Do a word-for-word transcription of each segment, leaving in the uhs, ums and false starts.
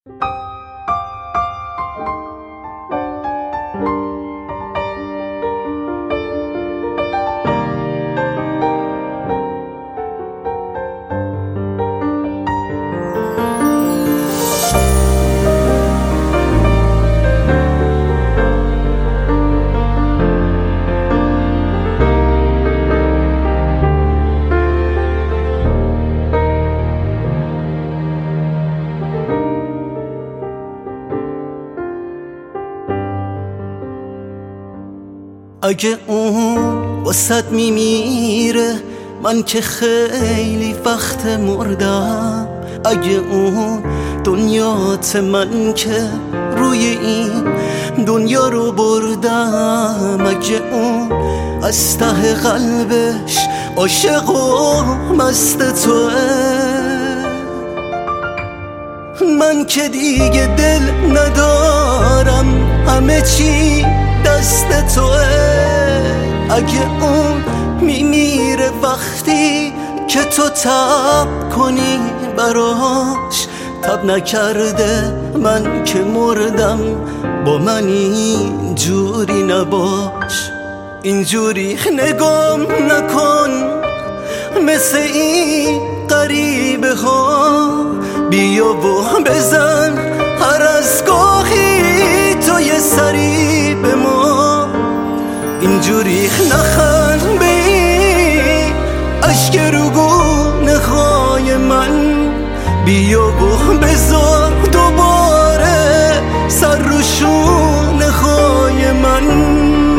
اگه اون واسط میمیره من که خیلی وقت مردم، اگه اون دنیات من که روی این دنیا رو بردم، اگه اون از ته قلبش عاشق و مست توه، من که دیگه دل ندارم، همه چی دست توه. اگه اون میمیره وقتی که تو تب کنی براش، تب نکرده من که مردم، با من اینجوری نباش، اینجوری نگام نکن مثل این غریبه ها، بیا و بزن هر از گاهی تو یه سری به ما، اینجوری نخند به این عشق رو گونه های من، بیا و بذار دوباره سر رو شونه های من،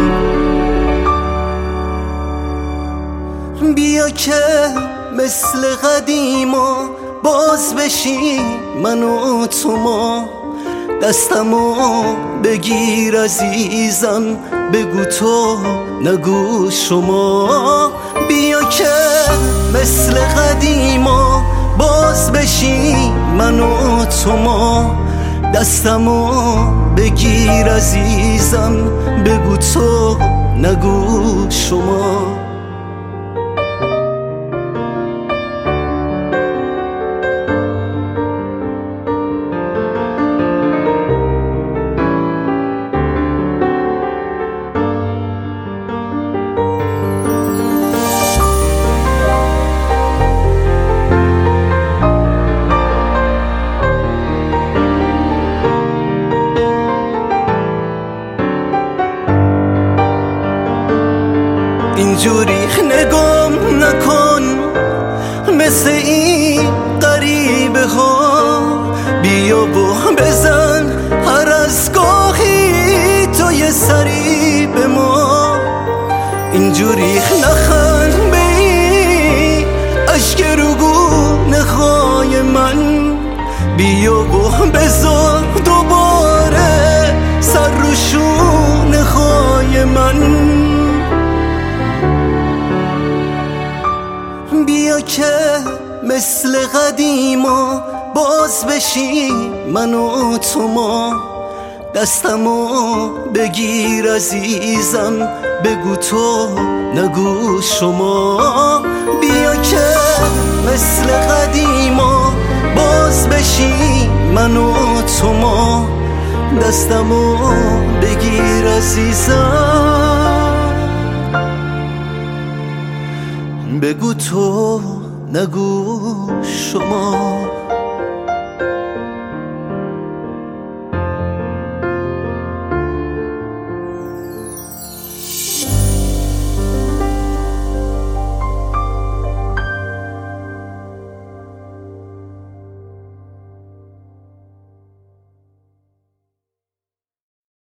بیا که مثل قدیما باز بشی من و تو، ما دستمو بگیر عزیزم، بگو تو نگو شما، بیا که مثل قدیما باز بشی من و تو، ما دستمو بگیر عزیزم، بگو تو نگو شما. اینجوری نگام نکن مثل این غریبه ها، بیا و بزن هر از گاهی تو یه سری به ما، اینجوری نخند به این عشق رو گونه های من، بیا و بذار دوباره سر رو شونه های من، بیا که مثل قدیما باز بشی من و تو، ما دستمو بگیر عزیزم، بگو تو نگو شما، بیا که مثل قدیما باز بشی من و تو، ما دستمو بگیر عزیزم، بگو تو نگو شما.